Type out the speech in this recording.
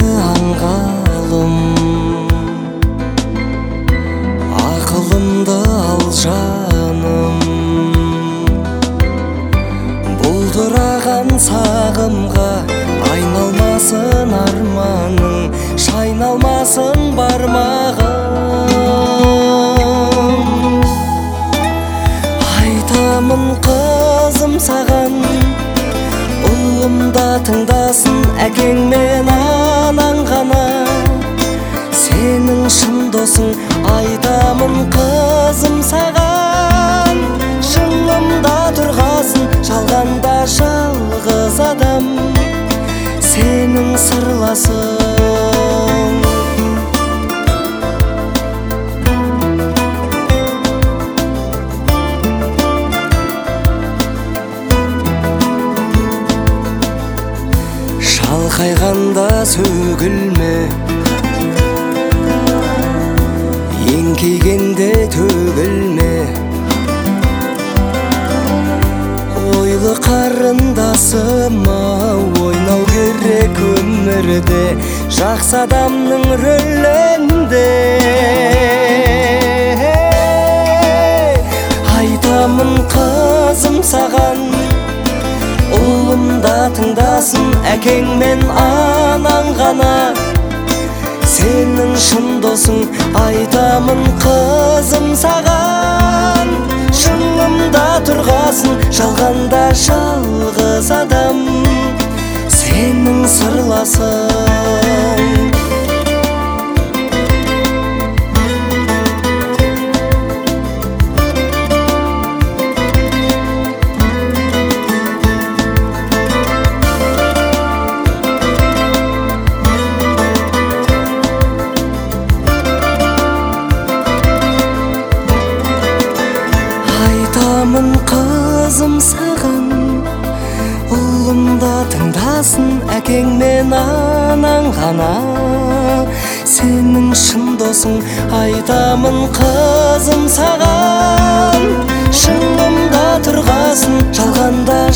аңғалым, ақылымды ал жаным. Бұлдыраған сағымға айналмасын арманың, шайналмасын бармағым. Айтамын қызым саған, ұлым да тыңдасын, әкең мен анаң ғана сенің шын досың. Айтамын қызым саған, шыңымда тұрғасын, жалғанда жалғыз адам сенің сырласың. Шалқайғанда сөгілме, еңкейгенде төгілме. Ойлы қарындасыма, ойнау керек өмірде, жақсы адамның рөлінде. Айтамын қызым саған, ұлым да тыңдасын, әкең мен анаң ғана сенің шын досың. Айтамын қызым саған, шыңымда тұрғасын, жалғанда жалғыз адам сенің сырласың. Айтамын қызым саған, ұлым да тыңдасын, әкең мен анаң ғана сенің шын досың. Айтамын қызым саған, шыңымда тұрғасын, жалғанда